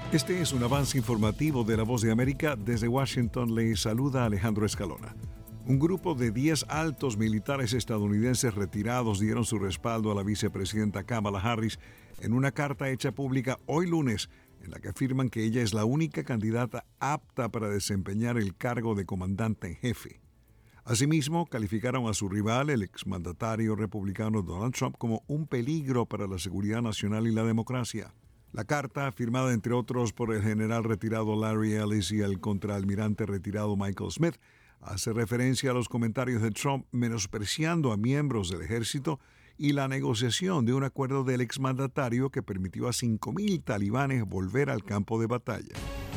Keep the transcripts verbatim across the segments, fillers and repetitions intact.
Este es un avance informativo de La Voz de América. Desde Washington le saluda Alejandro Escalona. Un grupo de diez altos militares estadounidenses retirados dieron su respaldo a la vicepresidenta Kamala Harris en una carta hecha pública hoy lunes, en la que afirman que ella es la única candidata apta para desempeñar el cargo de comandante en jefe. Asimismo, calificaron a su rival, el exmandatario republicano Donald Trump, como un peligro para la seguridad nacional y la democracia. La carta, firmada entre otros por el general retirado Larry Ellis y el contraalmirante retirado Michael Smith, hace referencia a los comentarios de Trump menospreciando a miembros del ejército y la negociación de un acuerdo del exmandatario que permitió a cinco mil talibanes volver al campo de batalla.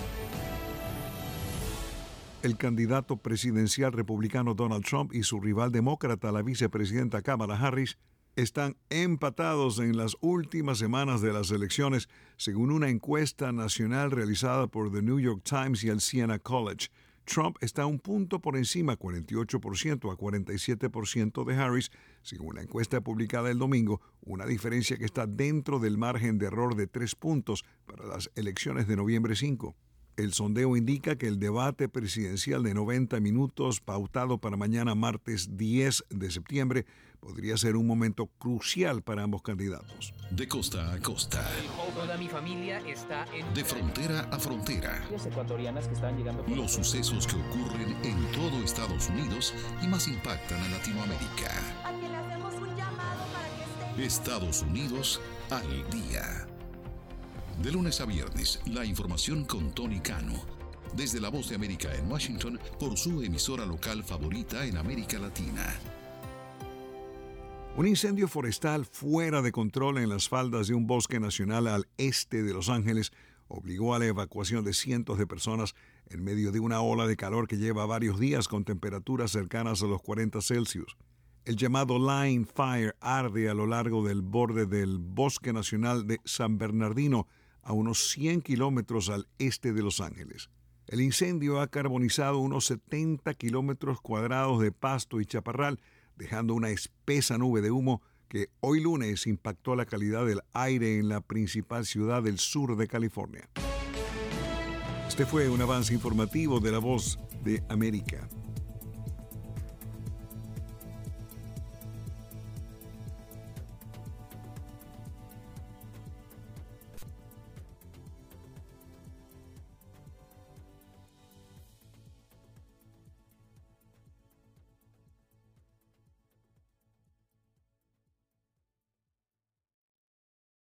El candidato presidencial republicano Donald Trump y su rival demócrata, la vicepresidenta Kamala Harris, están empatados en las últimas semanas de las elecciones, según una encuesta nacional realizada por The New York Times y el Siena College. Trump está un punto por encima, cuarenta y ocho por ciento a cuarenta y siete por ciento de Harris, según la encuesta publicada el domingo, una diferencia que está dentro del margen de error de tres puntos para las elecciones de noviembre cinco. El sondeo indica que el debate presidencial de noventa minutos, pautado para mañana martes diez de septiembre, podría ser un momento crucial para ambos candidatos. De costa a costa. Toda mi familia está en... De frontera a frontera. Las ecuatorianas que están llegando... Los sucesos que ocurren en todo Estados Unidos y más impactan a Latinoamérica. A quien le hacemos un llamado para que esté... Estados Unidos al día. De lunes a viernes, la información con Tony Cano. Desde La Voz de América en Washington, por su emisora local favorita en América Latina. Un incendio forestal fuera de control en las faldas de un bosque nacional al este de Los Ángeles obligó a la evacuación de cientos de personas en medio de una ola de calor que lleva varios días con temperaturas cercanas a los cuarenta Celsius. El llamado Line Fire arde a lo largo del borde del Bosque Nacional de San Bernardino, a unos cien kilómetros al este de Los Ángeles. El incendio ha carbonizado unos setenta kilómetros cuadrados de pasto y chaparral, dejando una espesa nube de humo que hoy lunes impactó la calidad del aire en la principal ciudad del sur de California. Este fue un avance informativo de La Voz de América.